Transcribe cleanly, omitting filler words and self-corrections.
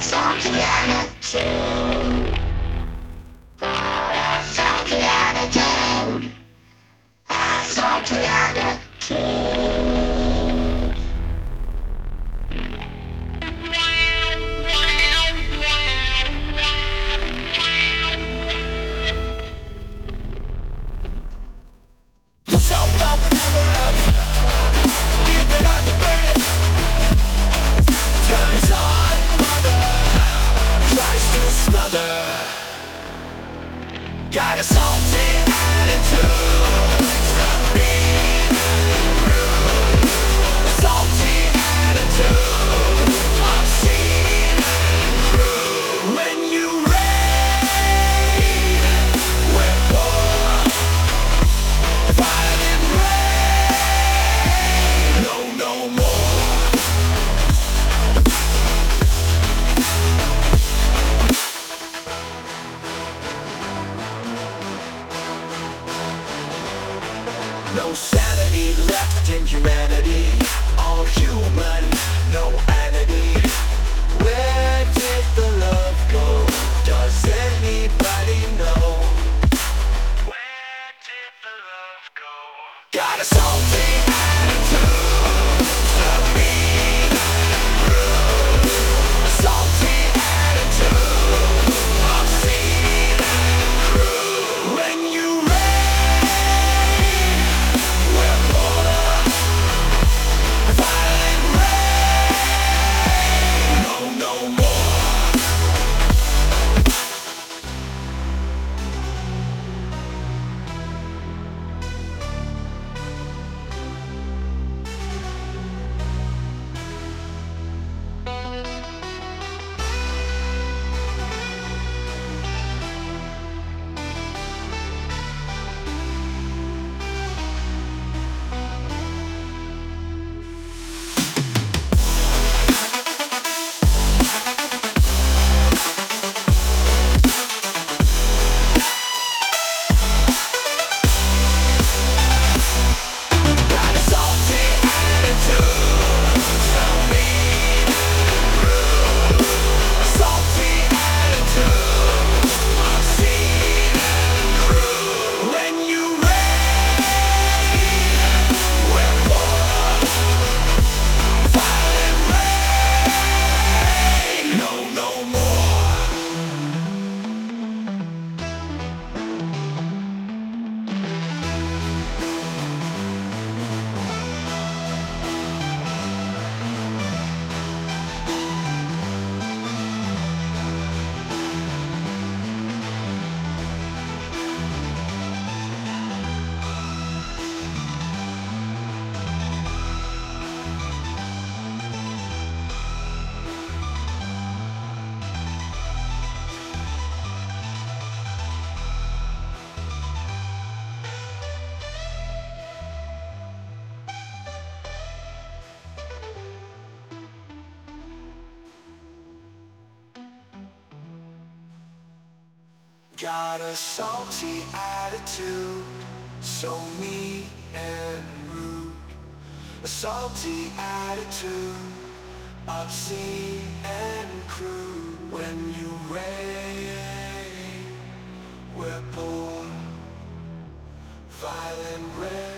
salty attitude. A salty attitude. A salty attitude. Got a salty attitude, mean and rude. A salty attitude, obscene and crude. When you rain, we're poor. Violent rain, no more. No sanity left in humanity. All human, no entity. Where did the love go? Does anybody know? Where did the love go? Got a salty attitude, a mean and rude. A salty attitude, obscene and crude. When you got a salty attitude, so mean and rude. A salty attitude, obscene and crude. When you rain, we're poor. Violent rain.